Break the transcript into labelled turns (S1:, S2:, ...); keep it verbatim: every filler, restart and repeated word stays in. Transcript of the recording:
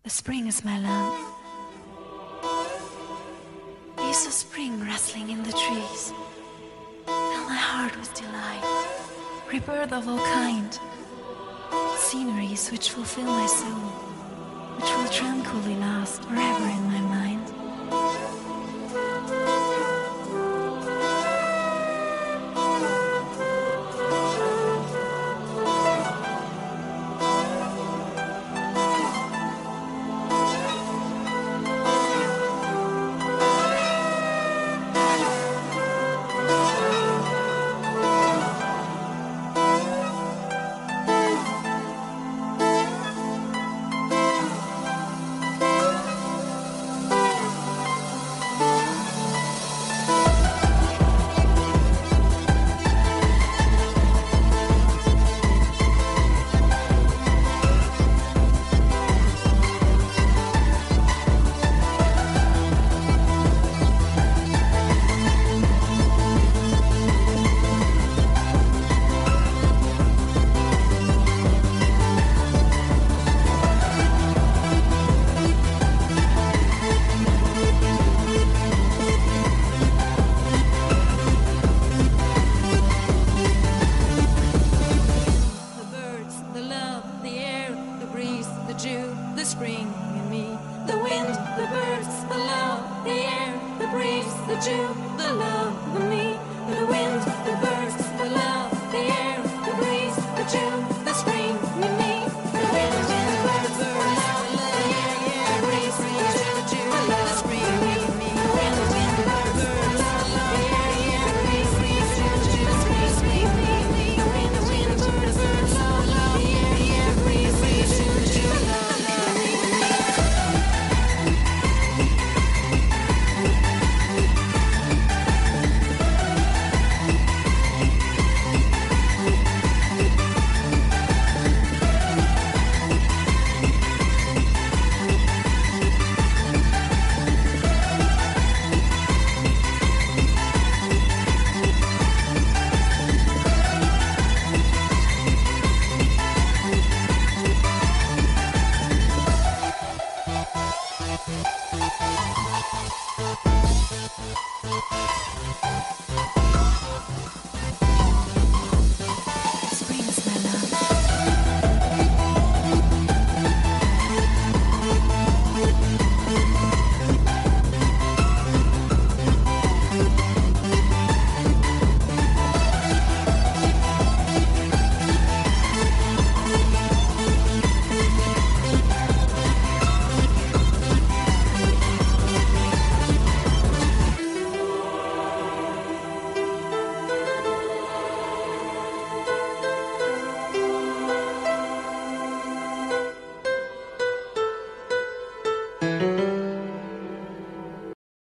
S1: The spring is my love. You saw spring rustling in the trees. Fill my heart with delight, rebirth of all kind, sceneries which fulfill my soul, which will tranquilly last forever in my mind. The spring in me, the wind, the birds, the love, the air, the breeze, the dew, the love, the me, the wind, the birds, the love.